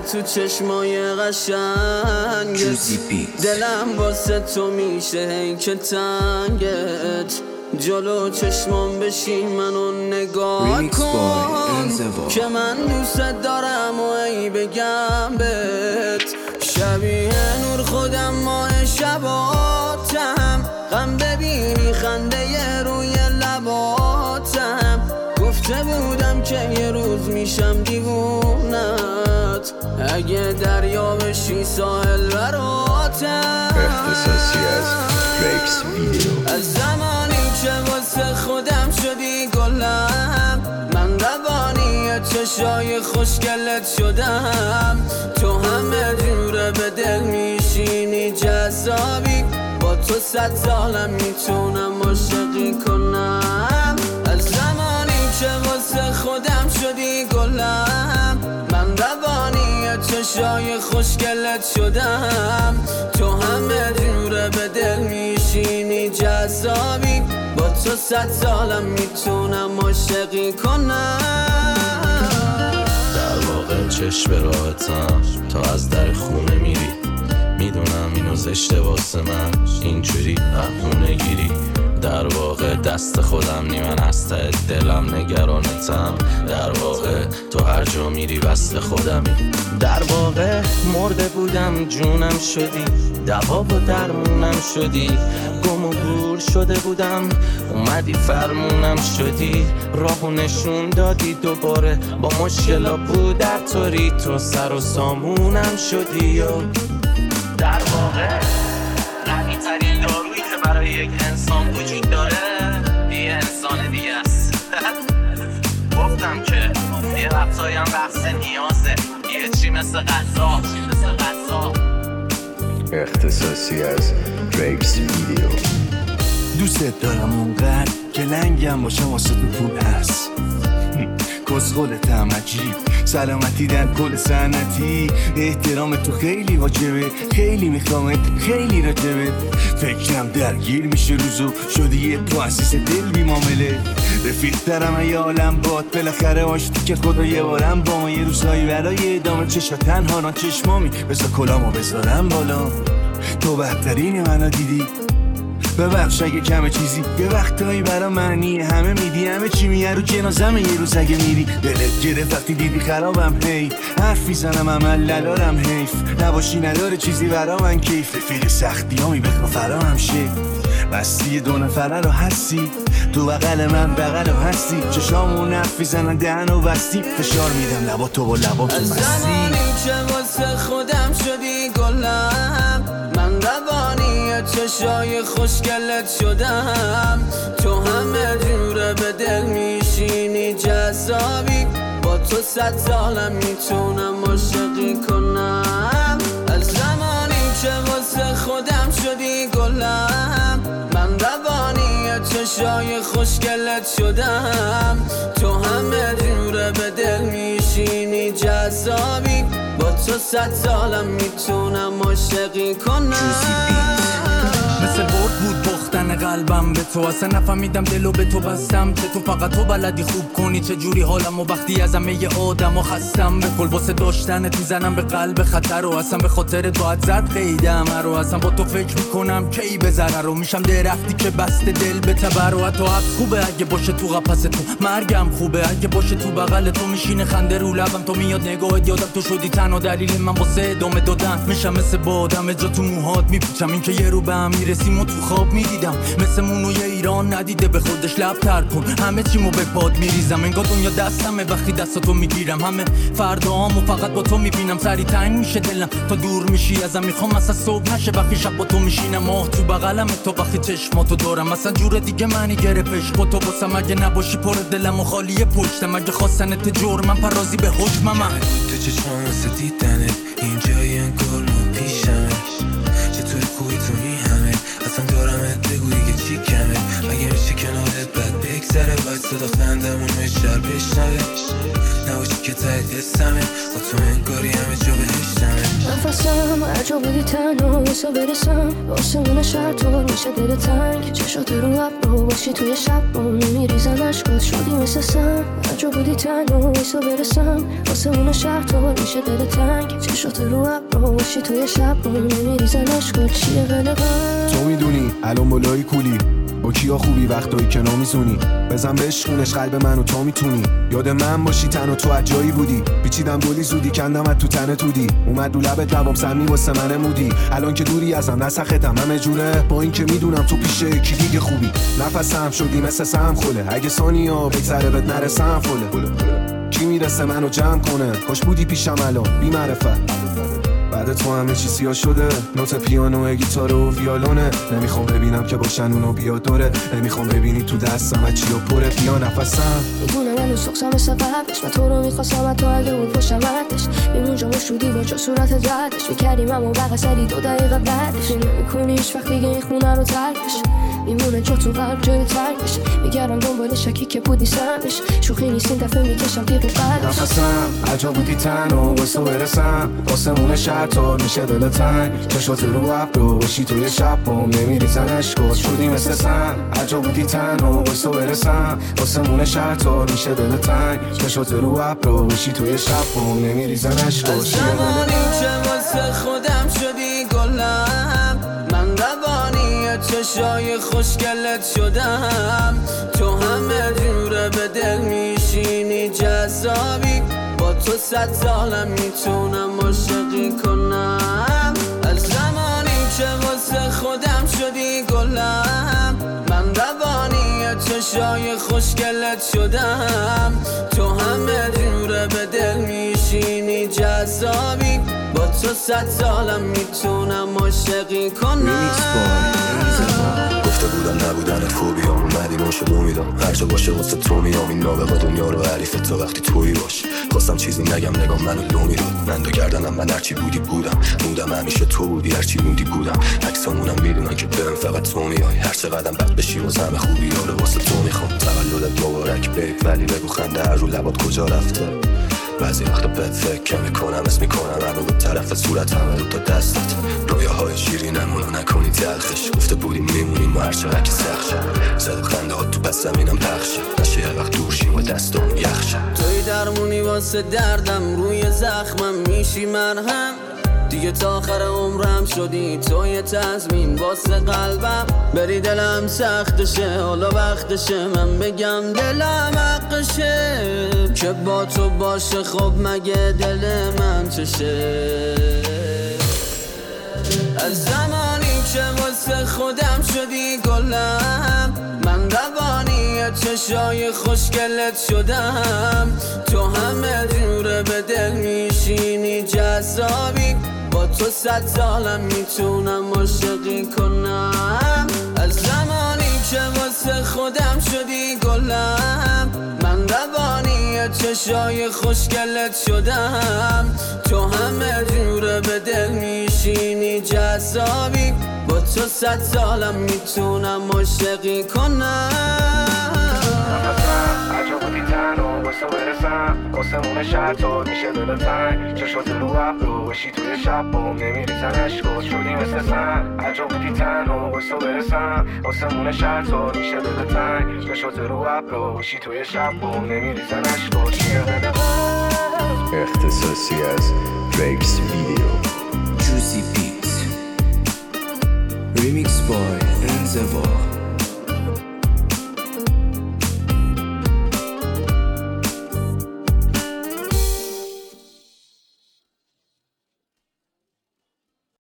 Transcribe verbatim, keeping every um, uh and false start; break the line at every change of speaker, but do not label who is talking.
تو چشمای قشنگت، دلم واسه تو میشه هی که تنگت، جلو چشمام بشی منو نگاه کن که من دوست دارم و ای بگم بهت، شبیه نور خودم ماه شباتم، غم ببینی خنده روی لباتم، گفته بودم که یه روز میشم دیوونت، اگه دریا بشی ساحل براتم.
اختصاصی از ریکس ویدیو.
از زمانی که واسه خودم شدی گلم، من روانی چشای خوشگلت شدم، تو همه جوره به دل میشینی جذابی، با تو صد سالم میتونم عاشقی کنم. از زمانی که واسه خودم شدی گلم، من روانی چشای خوشگلت شدم، تو همه جوره به دل میشینی جذابی، با تو صد سالم میتونم عاشقی کنم.
در واقع چشم به راحتم، تا از در خونه میری، میدونم اینو زشته واسه من اینجوری بهونه گیری، در واقع دست خودم نی، من از ته دلم نگرانتم، در واقع تو هر جا میری وصل خودمی، در واقع مرده بودم جونم شدی، دوا و درمونم شدی، گم و گور شده بودم اومدی فرمونم شدی، راهو نشون دادی دوباره، با مشکلا بود در طوری تو سر و سامونم شدی، و در واقع قوی ترین دارویی که برای یک انسان وجود داره یه انسان دیگه است. گفتم که یه وقتایم بحث نیازه، یه چی مثل غذا، چی مثل غذا.
اختصاصی از ریکس ویدیو.
دوست دارم اونقدر که لنگم باشم واسه تو پول هست، کسخولتم عجیب، سلامتی در کل سنتی، احترام تو خیلی واجبه، خیلی میخوامت، خیلی راجبه، فکرم درگیر میشه روزو، شدی یه مؤسس دل بی معامله، رفیق دارم ای عالم باد، بالاخره آشتی که خدا یه بارم با ما، یه روزایی برای ادامه چشا تنها ران چشمامی، بذار کلامو بذارم بالا، تو بهترین منو دیدی، ببخش اگه کمه چیزی، یه وقتایی برا معنی همه میدی، همه چی میه رو جنازمه، یه روز اگه میری دلت گرفت وقتی دیدی خرابم، هی حرف میزنم عمل ندارم، حیف نباشی نداره چیزی برا من کیف، رفیق سختی هامی بخوا فرا هم شه، بستی دو نفره رو هستی، تو بغل من بغل رو هستی، چشامون حرف میزنن دهن و بستی، فشار میدم لبا تو با لبا تو مستی.
از زمانی که واسه خودم شدی گلم، من روانی چشای خوشگلت شدم، تو همه جوره به دل میشینی جذابی، با تو صد سالم میتونم عاشقی کنم. از زمانی که واسه خودم شدی گلم، من روانی چشای خوشگلت شدم، تو همه جوره به دل میشینی جذابی، با تو صد سالم میتونم عاشقی کنم.
مثل برد بود باختن قلبم به تو، اصلا نفهمیدم دلو به تو بستم، که تو فقط تو بلدی خوب کنی چه جوری حالم، و وقتی از همه ی آدم و خستم به کل واسه داشتن تو زنم به قلب خطر، و اصلا به خاطر باید زد قیدم رو، اصلا با تو فکر میکنم کی به ضرر رو، میشم درختی که بسته دل به تبر، و حتی حبس خوبه اگه باشه تو قفس تو، مرگم خوبه اگه باشه تو بغل تو، میشینه خنده رو لبم، تو میاد نگاهت یادم تو شدی تنها دلیل من واسه ادامه دادن، میشم مثل بادم جا تو موهات میپیچم، این که یه رو به هم میرسیم و تو خواب میدیدم، مثل مونوی ایران ندیده به خودش لب تر کن، همه چیمو به پاد میریزم، انگار دنیا دستمه وقتی دستاتو میگیرم، همه فرداهامو فقط با تو میبینم، سری تنگ میشه دلم تا دور میشی ازم، میخوام اصلا صبح نشه وقتی شب با تو میشینم، ماه تو بغلم تو وقتی چشماتو دارم، اصلا جور دیگه معنی گرفتش با تو واسم، اگه نباشی پر دلم و خالی پشتم، اگه خواستنت جور من پرازی به حکمم، من
تو چشمام واسه دیدنت اینجایی انگار ما پیشمه، چطور خوبی تو میهمه، اصلا دارمت بگو دیگه چی کمه، مگه میشه کنارت بد بگذره، باید صدا خندمون مشتر بشنوه، نباشی که تایید حسمه، با تو انگاری همه جا بهشتمه،
نفسم هر جا بودی تنها حسا برسم، آسمون شهر طور میشه دل تنگ، چشات رو لب رو باشی توی شب رو نمیریزن عشقات، شدی مثل سم، هر جا بودی تنها حسا برسم، آسمون شهر طور میشه دل تنگ، چشات رو ابرو باشی توی شب رو نمیریزن عشقات چیه غلقم
تو میدونی الان بالای کولی با کیا خوبی وقتایی که نمیزونی بزن بشکونش قلب منو تا میتونی یاد من باشی تن و تو از جایی بودی پیچیدم گلی زودی کندمت تو تنه تودی اومد رو لبت لبام سمی واسه من مودی الان که دوری ازم نسختم همه جوره با این که میدونم تو پیش یکی دیگه خوبی نفسم شدی مثل سم خله اگه ثانیا بگذره بهت نرسم فله کی میرسه منو جمع کنه خوش بودی پیشم الان بی معرفت بعد تو همه چی سیاه شده نوت پیانو گیتار و ویالونه نمیخوام ببینم که باشن اونو بیاد دوره نمیخوام ببینی تو دستم از چی و پره بیا نفسم
میدونم هنوز سخصم مثل قبلش من تو رو میخواستم تو اگه بود پشتمتش میمون جامو شدی با چه صورت زدش میکردیم اما بقیه سری دو دقیقه بعدش نمیکنی هیچ وقت دیگه این خونه رو ترکش میمونه جا تو قلب جای ترکش میگردم دنبال شکی که بود نیستمش شوخی نیست این دفعه میکشم تیغ و قلبش
نفسم عجا بودی تن و واسه برسم آسمون شرطار میشه دل تنگ چشات رو ابرو باشی توی شب بام نمیریزن عشقات شدی مثل سن عجا بودی تن و واسه برسم آسمون شرطار میشه دل تنگ چشات رو ابرو باشی توی شب بام نمیریزن عشقات
از زمانی که واسه خودم شدی گلم من روانی چشای خوشگلت شدم تو همه جوره به دل میشینی جذابی با تو صد سالم میتونم عاشقی کنم از زمانی که واسه خودم شدی گلم من روانی چشای خوشگلت شدم تو همه جوره به دل میشینی جذابی با تو صد سالم میتونم عاشقی کنم
گفته بودم نبودنت خوبیام اومدی ما شد امیدم هر جا باشه واسه تو میام این نابغه دنیا رو حریفت تا وقتی تویی باش خواستم چیزی نگم نگام منو لو میداد من دو گردنم من هرچی بودی بودم مودم همیشه تو بودی هرچی بودی بودم عکسامونم میدونن که بهم فقط تو میای هر چقدرم بد بشی واسه همه خوبی ها رو واسه تو میخوام تولدت مبارک بیت ولی بگو خنده هر رو لبات کجا رفته بعضی وقتا بد فکر میکنم اسم میکنم هر به طرف صورت همه دو تا دستت رویاهای شیرینمونو نکنی تلخش گفته بودیم میمونیم و هر چقدر که سخت شد زد و خنده ها تو پس زمینم پخشه نشه یه وقت دور شیم و دستام یخ شد
توی درمونی واسه دردم روی زخمم میشی مرهم دیگه تا آخر عمرم شدی توی تضمین واسه قلبم بری دلم سختشه حالا وقتشه من بگم دلم حقشه که با تو باشه خب مگه دل من چشه از زمانی که واسه خودم شدی گلم من روانی چشای خوشگلت شدم تو همه جوره به دل میشینی جذابی با تو صد سالم میتونم عاشقی کنم از زمانی که واسه خودم شدی گلم من روانی چشای خوشگلت شدم تو همه جوره به دل میشینی جذابی با تو صد سالم میتونم عاشقی کنم
عجب بودی تن و واسه برسم آسمون شرطار میشه دل تنگ چشات رو ابرو باشی توی شب بام نمیریزن عشقات شدی مثل سن عجب بودی تن و واسه برسم آسمون شرطار میشه دل تنگ چشات رو ابرو باشی توی شب بام نمیریزن عشقات چیه
اختصاصی از درکس ویدیو
Juicy Beats Remix by Enzewa